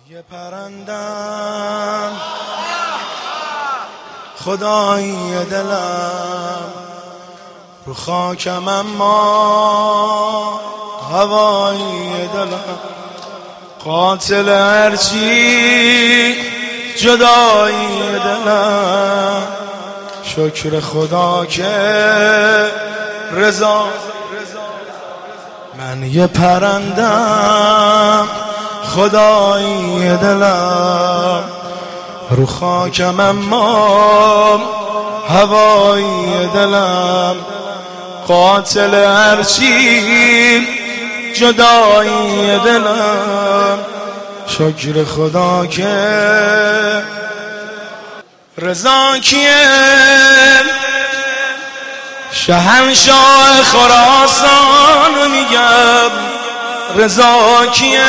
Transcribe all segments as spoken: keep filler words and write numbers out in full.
یه پرندم خدایی دلم رو خاکم اما هوایی دلم قاتل هرچی جدایی دلم شکر خدا که رضا من یه پرندم خدایی دلم رو خاکم اما هوایی دلم قاتل هرچی جدایی دلم شکر خدا که رضا کیه شهنشاه خراسان میگم رضا کیه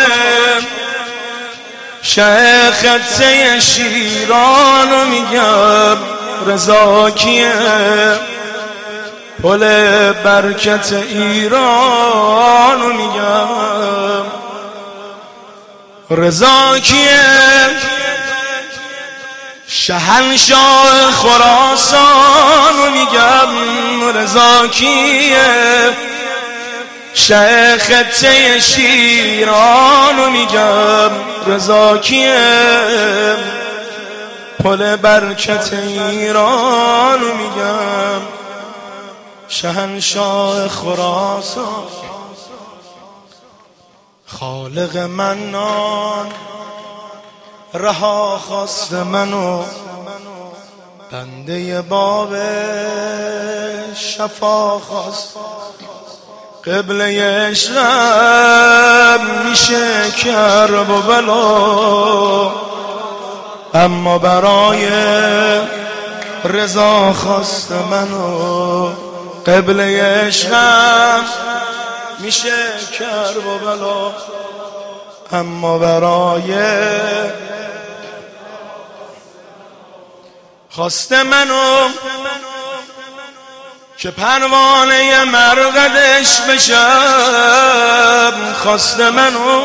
شه خطه شیران میگم رضا کیه پل برکت ایران میگم رضا کیه شهنشاه خراسان میگم رضا کیه شه خطه شیران میگم رضا کیه پل برکت ایران میگم شهنشاه خراسان خالق منان رها خواست منو بنده باب شفا خواست قبله عشقم میشه کرب و بلا اما برای رضا خواست منو قبله عشقم میشه کرب و بلا اما برای خواست منو که پروانه مرقدش بشم خواست منو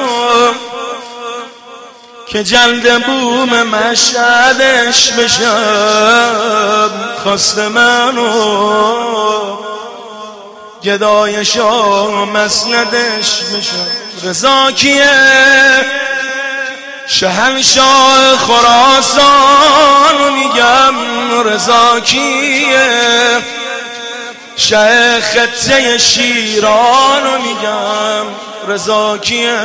که جلد بوم مشهدش بشم خواست منو گدای شاه مسندش بشم رضا کیه شهنشاه خراسان میگم رضا کیه شه خطه شیران میگم رضا کیه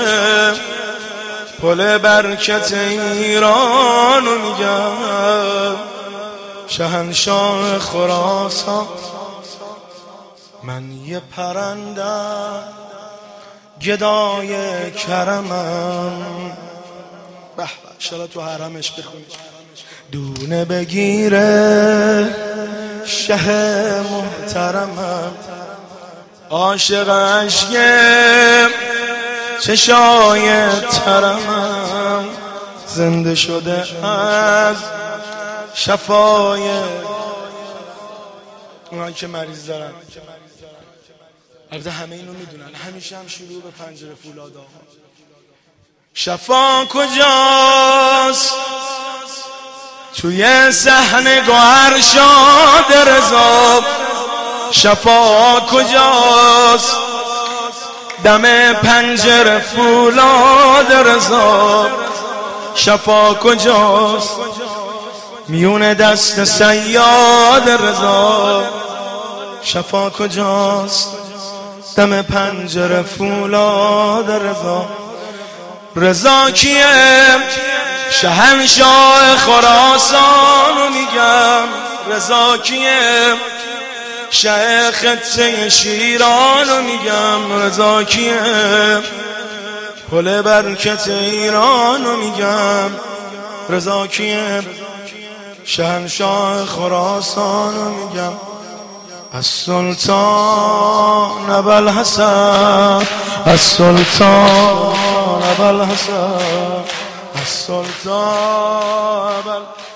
پل برکت ایران میگم شهنشاه خراسان من یه پرندم گدای کرمم به به شالا تو حرمش بخونی دونه بگیره شه محترمم عاشق عشق چشای ترمم زنده شده از شفای اونایی که مریض دارن البته همه اینو میدونن همیشه هم شروع به پنجره فولادا شفا کجاست توی صحن گوهر شاد رضا شفا کجاست دم پنجره فولاد رضا شفا کجاست میون دست صیاد رضا شفا کجاست دم پنجره فولاد رضا رضا کیه شهنشاه خراسان میگم رضا کیه شه خطه شیران میگم رضا کیه پل برکت ایران میگم رضا کیه شهنشاه خراسان میگم السلطان ابوالحسن السلطان ابوالحسن السلطان ابوالحسن